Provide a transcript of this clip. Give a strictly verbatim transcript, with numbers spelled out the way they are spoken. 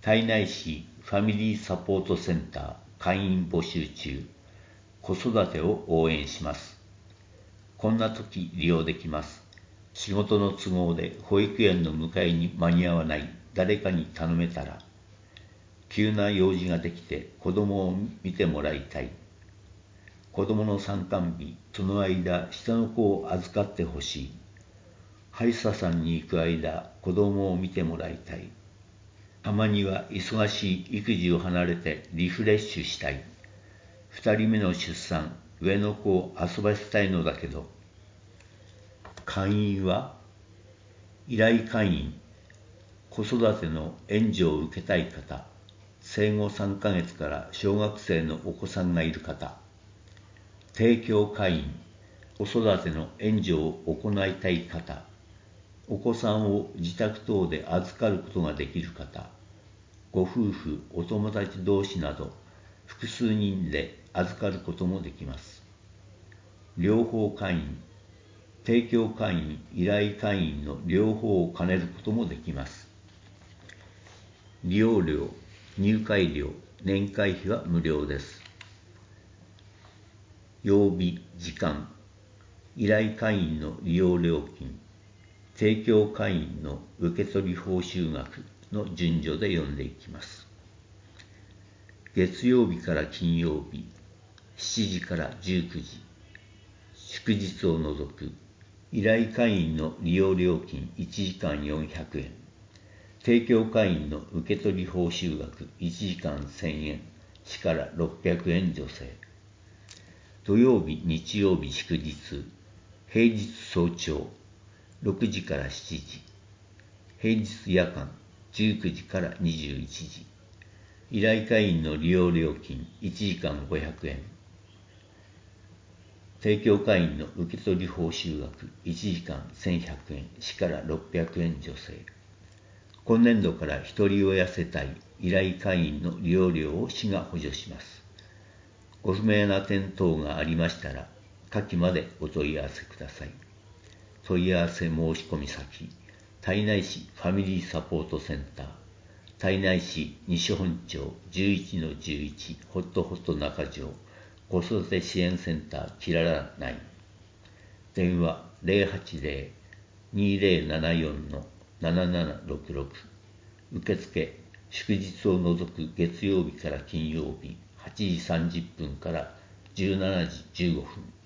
胎内市ファミリーサポートセンター会員募集中。子育てを応援します。こんな時利用できます。仕事の都合で保育園の迎えに間に合わない誰かに頼めたら、急な用事ができて子供を見てもらいたい。子供の参観日、その間下の子を預かってほしい。歯医者さんに行く間、子供を見てもらいたい。たまには忙しい育児を離れてリフレッシュしたい。二人目の出産、上の子を遊ばせたいのだけど。会員は依頼会員、子育ての援助を受けたい方、生後さんかげつから小学生のお子さんがいる方。提供会員、子育ての援助を行いたい方、お子さんを自宅等で預かることができる方、ご夫婦、お友達同士など複数人で預かることもできます。両方会員、提供会員、依頼会員の両方を兼ねることもできます。利用料、入会料、年会費は無料です。曜日、時間、依頼会員の利用料金、提供会員の受取報酬額の順序で読んでいきます。月曜日から金曜日、しちじからじゅうくじ、祝日を除く、依頼会員の利用料金いちじかんよんひゃくえん、提供会員の受取報酬額いちじかんせんえん、市からろっぴゃくえん助成。土曜日、日曜日祝日、平日早朝ろくじからしちじ、平日夜間じゅうくじからにじゅういちじ、依頼会員の利用料金いちじかんごひゃくえん、提供会員の受取報酬額いちじかんせんひゃくえん、市からろっぴゃくえん助成。今年度から一人親世帯依頼会員の利用料を市が補助します。ご不明な点等がありましたら、下記までお問い合わせください。問い合わせ申込先、胎内市ファミリーサポートセンター、胎内市西本町 じゅういちのじゅういち ホットホット中条、子育て支援センターキララ内。電話 ゼロはちゼロ にゼロななよん ななななろくろく。受付、祝日を除く月曜日から金曜日、はちじさんじゅっぷんからじゅうしちじじゅうごふん。